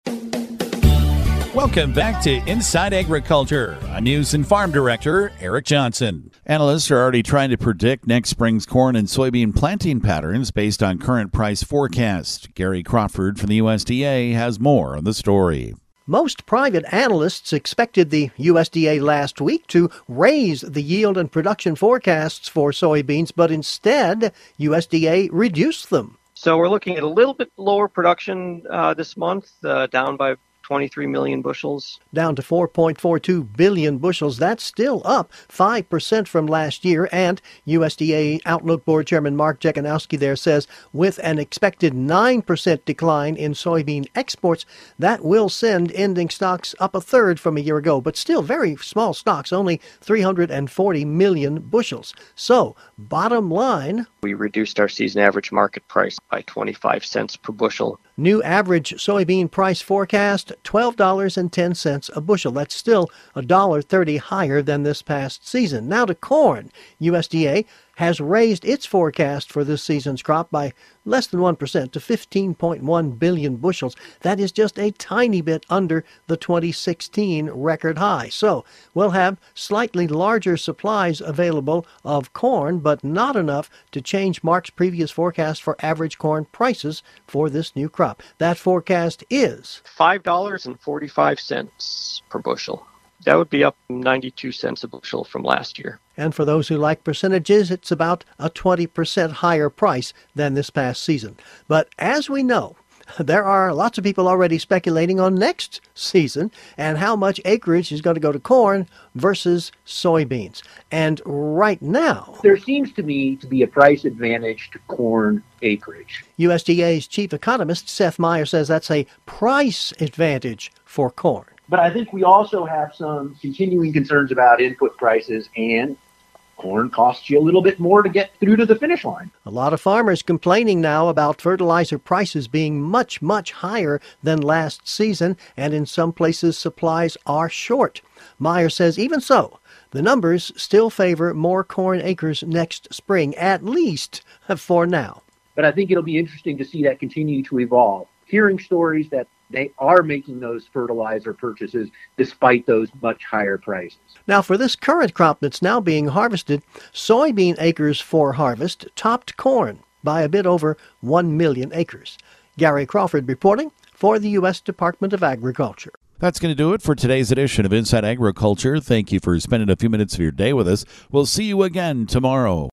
Welcome back to Inside Agriculture. I'm News and Farm Director Eric Johnson. Analysts are already trying to predict next spring's corn and soybean planting patterns based on current price forecasts. Gary Crawford from the USDA has more on the story. Most private analysts expected the USDA last week to raise the yield and production forecasts for soybeans, but instead, USDA reduced them. So we're looking at a little bit lower production this month, down by 23 million bushels. Down to 4.42 billion bushels. That's still up 5% from last year. And USDA Outlook Board Chairman Mark Jekanowski there says with an expected 9% decline in soybean exports, that will send ending stocks up a third from a year ago. But still very small stocks, only 340 million bushels. So, bottom line, we reduced our season average market price by 25 cents per bushel. New average soybean price forecast, $12.10 a bushel. That's still $1.30 higher than this past season. Now to corn. USDA has raised its forecast for this season's crop by less than 1% to 15.1 billion bushels. That is just a tiny bit under the 2016 record high. So we'll have slightly larger supplies available of corn, but not enough to change Mark's previous forecast for average corn prices for this new crop. That forecast is $5.45 per bushel. That would be up 92 cents a bushel from last year. And for those who like percentages, it's about a 20% higher price than this past season. But as we know, there are lots of people already speculating on next season and how much acreage is going to go to corn versus soybeans. And right now, there seems to me to be a price advantage to corn acreage. USDA's chief economist, Seth Meyer, says that's a price advantage for corn. But I think we also have some continuing concerns about input prices, and corn costs you a little bit more to get through to the finish line. A lot of farmers complaining now about fertilizer prices being much, much higher than last season, and in some places supplies are short. Meyer says even so, the numbers still favor more corn acres next spring, at least for now. But I think it'll be interesting to see that continue to evolve. Hearing stories that they are making those fertilizer purchases despite those much higher prices. Now, for this current crop that's now being harvested, soybean acres for harvest topped corn by a bit over 1 million acres. Gary Crawford reporting for the U.S. Department of Agriculture. That's going to do it for today's edition of Inside Agriculture. Thank you for spending a few minutes of your day with us. We'll see you again tomorrow.